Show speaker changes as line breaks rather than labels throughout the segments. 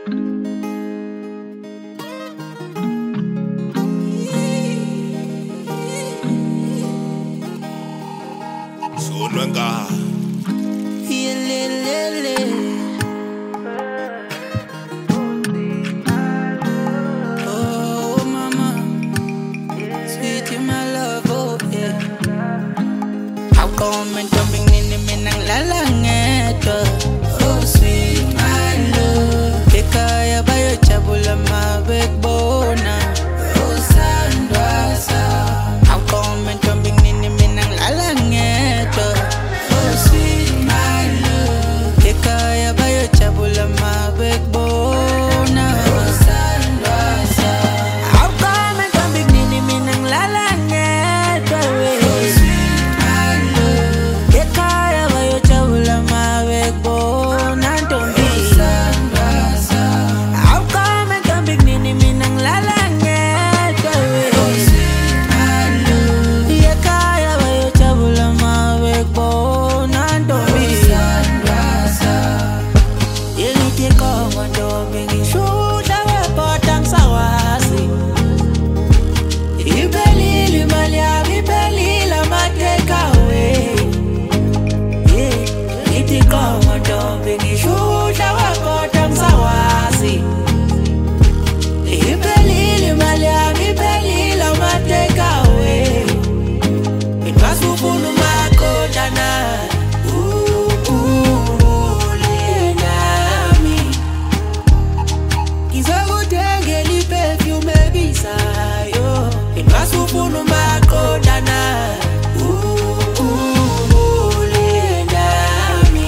Oh, mama, sweet you my love, oh yeah. How come and jumping in the minang lalangeto? Oh, sweet my love. Kaya bayo chabula mabekbona. Oh, sandwasa. How come and jumping in the minang lalangeto? Oh, sweet my love. Kaya bayo chabula mabekbona. Oh, sandwasa. How come and jumping in the minang lalangeto? Oh, sweet my love. Kaya bayo chabula mabekbona. Don't be sandwasa. How come and jumping in the minang lalangeto? Oh, sweet my love. Kaya bayo chabula mabekbona. Don't be sandwasa. Iliti kongo ndo mingi shuta wepotang sawasi. Ibelili malia, ibelila mateka away. Iliti kongo ndo mingi shuta wepotang sawasi. Ibelili malia, ibelila mateka away. It was ufunu makodana. Lienami. Kizakutengeli perfume bisayo. It was ufunu makodana. Lienami.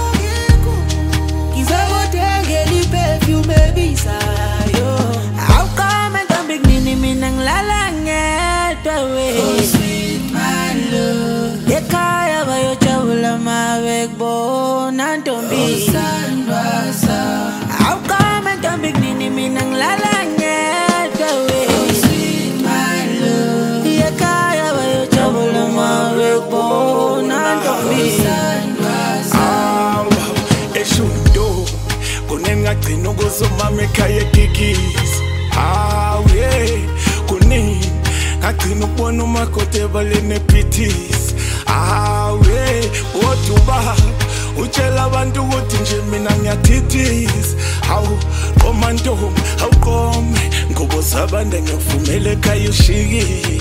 Kizakutengeli perfume bisayo. How come and don't big nini minang lalangeto we? Oh, sweet my love. Kaya bayo chabula mabekbona. Don't be sandwasa. How come and don't big nini minang lalangeto we? Oh, sweet my love. Kaya bayo chabula mabekbona. Don't be sandwasa.
Eshundo kunengagcina ukuzoma ekhaya egigis yeah kuningi ngagcina ukubona umakoti ebaleni ephithis yeah oduba utshela abantu ukuthi nje mina ngiyathithis hawu qoma ntombi awuqome ngoba zabanda ngiyakuvumela ekhaya ushiki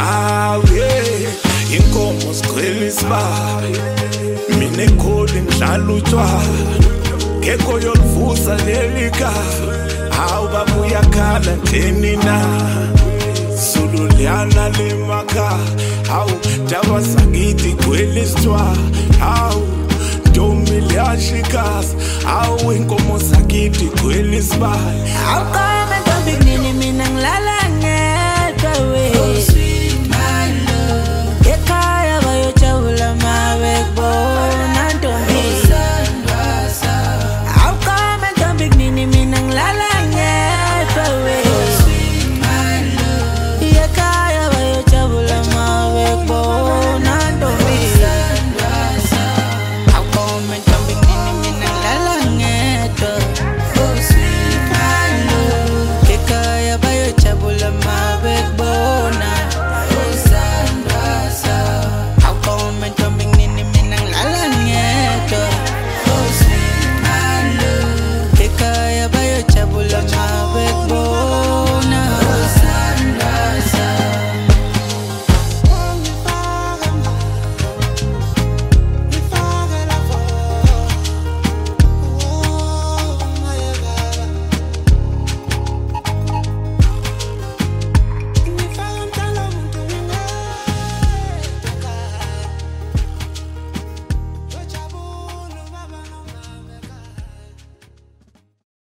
yeah inkomo sigcwele isibaya mina ekholi ngidlala utshwala ngekho yolivusa leli khaya hawu baba uyakhala ntheni na Sululiana lemaka hawu daba sakithi gwele isitshwala hawu ntombi liyashikasa hawu inkomo sakithi gwele isibaya.